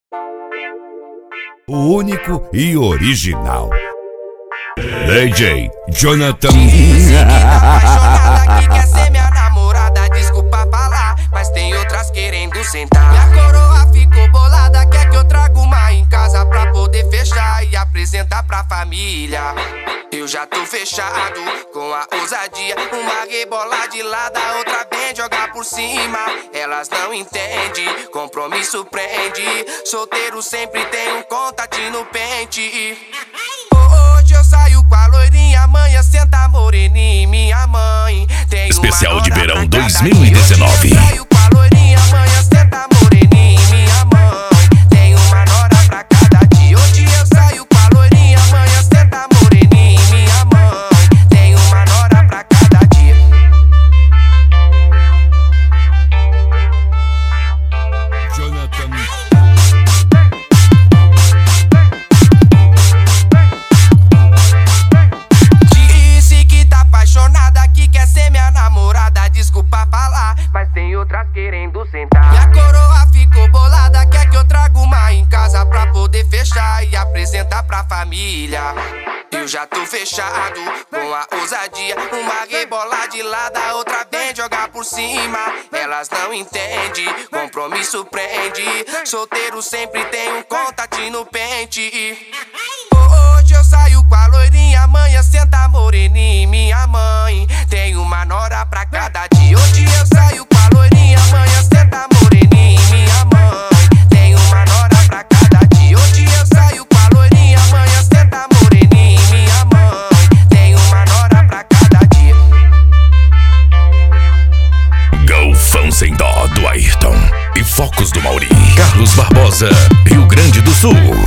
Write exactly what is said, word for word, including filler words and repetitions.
O único e original D J Jonathan. Disse que tá apaixonada, que quer ser minha namorada. Desculpa falar, mas tem outras querendo sentar. Minha coroa ficou bolada, quer que eu traga uma em casa pra poder fechar e apresentar pra família. Eu já tô fechado com a ousadia. Uma rebola de lado, a outra vem jogar por cima. Elas não entendem, compromisso prende. Solteiro sempre tem um contatinho no pente. Hoje eu saio com a loirinha, amanhã senta moreninha, minha mãe. Tem especial de verão dois mil e dezenove. Hoje eu saio com a loirinha, amanhã senta moreninha, minha mãe. Tem uma nora pra cada dia. Hoje eu saio com a loirinha, amanhã senta moreninha, minha mãe. Tem uma nora pra cada dia. Jonathan. Desculpa falar, mas tem outras querendo sentar. Minha coroa ficou bolada, quer que eu traga uma em casa pra poder fechar e apresentar pra família. Eu já tô fechado com a ousadia. Uma rebola de lado, a outra vem jogar por cima. Elas não entendem, compromisso prende. Solteiro sempre tem um contatinho no pente. Hoje eu saio com a loirinha, amanhã senta moreninha, minha mãe. Tem uma nora pra cada dia. Hoje eu saio com a loirinha, amanhã senta moreninha, minha mãe. Tem uma nora pra cada dia. Hoje eu saio com a loirinha, amanhã senta moreninha, minha mãe. Tem uma nora pra cada dia. Golfão sem dó do Ayrton e Focos do Mauri. Carlos Barbosa, Rio Grande do Sul.